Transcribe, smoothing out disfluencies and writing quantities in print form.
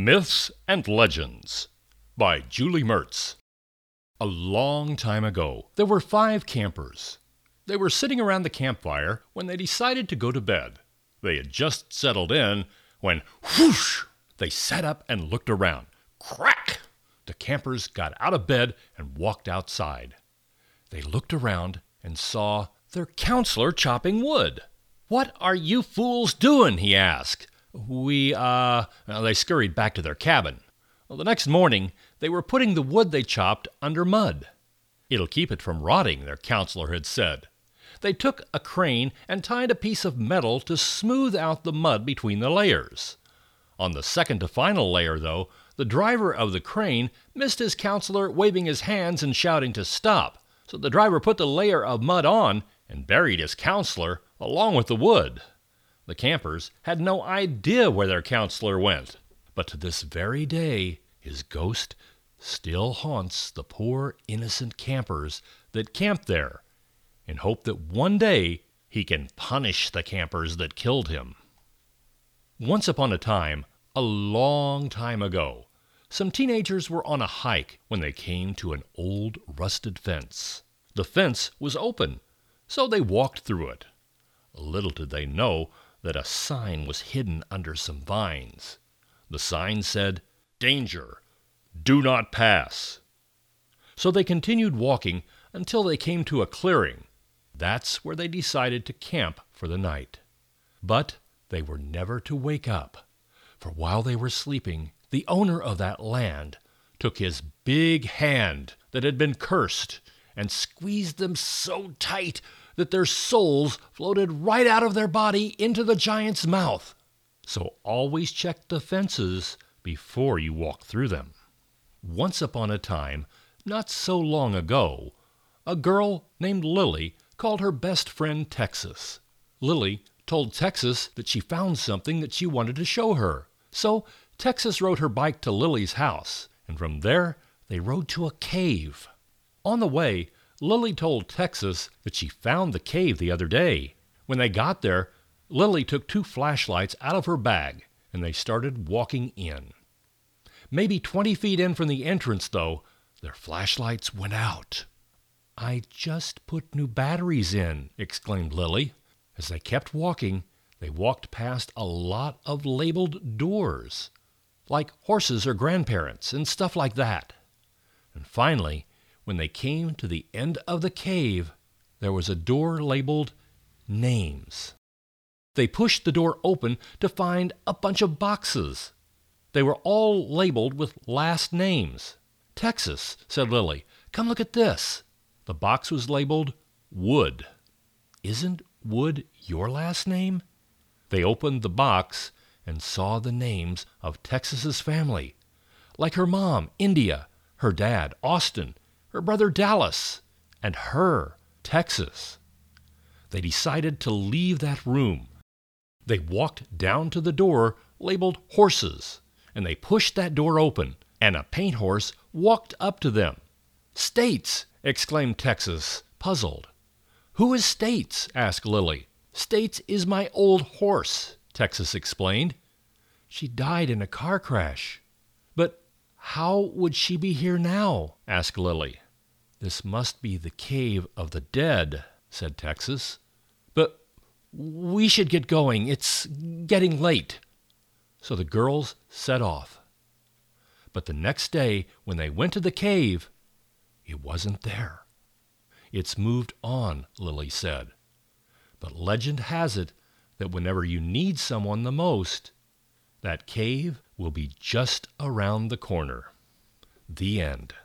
Myths and Legends by Julie Mertz. A long time ago, there were 5 campers. They were sitting around the campfire when they decided to go to bed. They had just settled in when, whoosh, they sat up and looked around. Crack! The campers got out of bed and walked outside. They looked around and saw their counselor chopping wood. "What are you fools doing?" he asked. They scurried back to their cabin. The next morning, they were putting the wood they chopped under mud. "It'll keep it from rotting," their counselor had said. They took a crane and tied a piece of metal to smooth out the mud between the layers. On the second to final layer, though, the driver of the crane missed his counselor waving his hands and shouting to stop. So the driver put the layer of mud on and buried his counselor along with the wood. The campers had no idea where their counselor went, but to this very day his ghost still haunts the poor innocent campers that camped there, in hope that one day he can punish the campers that killed him. Once upon a time, a long time ago, some teenagers were on a hike when they came to an old rusted fence. The fence was open, so they walked through it. Little did they know that a sign was hidden under some vines. The sign said, "Danger! Do not pass!" So they continued walking until they came to a clearing. That's where they decided to camp for the night. But they were never to wake up, for while they were sleeping, the owner of that land took his big hand that had been cursed and squeezed them so tight that their souls floated right out of their body into the giant's mouth. So always check the fences before you walk through them. Once upon a time, not so long ago, a girl named Lily called her best friend Texas. Lily told Texas that she found something that she wanted to show her. So Texas rode her bike to Lily's house, and from there they rode to a cave. On the way, Lily told Texas that she found the cave the other day. When they got there, Lily took 2 flashlights out of her bag, and they started walking in. Maybe 20 feet in from the entrance, though, their flashlights went out. "I just put new batteries in," exclaimed Lily. As they kept walking, they walked past a lot of labeled doors, like horses or grandparents and stuff like that. And finally, when they came to the end of the cave, there was a door labeled Names. They pushed the door open to find a bunch of boxes. They were all labeled with last names. "Texas," said Lily, "come look at this." The box was labeled Wood. "Isn't Wood your last name?" They opened the box and saw the names of Texas's family, like her mom, India, her dad, Austin, her brother Dallas, and her, Texas. They decided to leave that room. They walked down to the door labeled Horses, and they pushed that door open, and a paint horse walked up to them. "States!" exclaimed Texas, puzzled. "Who is States?" asked Lily. "States is my old horse," Texas explained. "She died in a car crash." "But how would she be here now?" asked Lily. "This must be the cave of the dead," said Texas. "But we should get going. It's getting late." So the girls set off. But the next day, when they went to the cave, it wasn't there. "It's moved on," Lily said. But legend has it that whenever you need someone the most, that cave will be just around the corner. The end.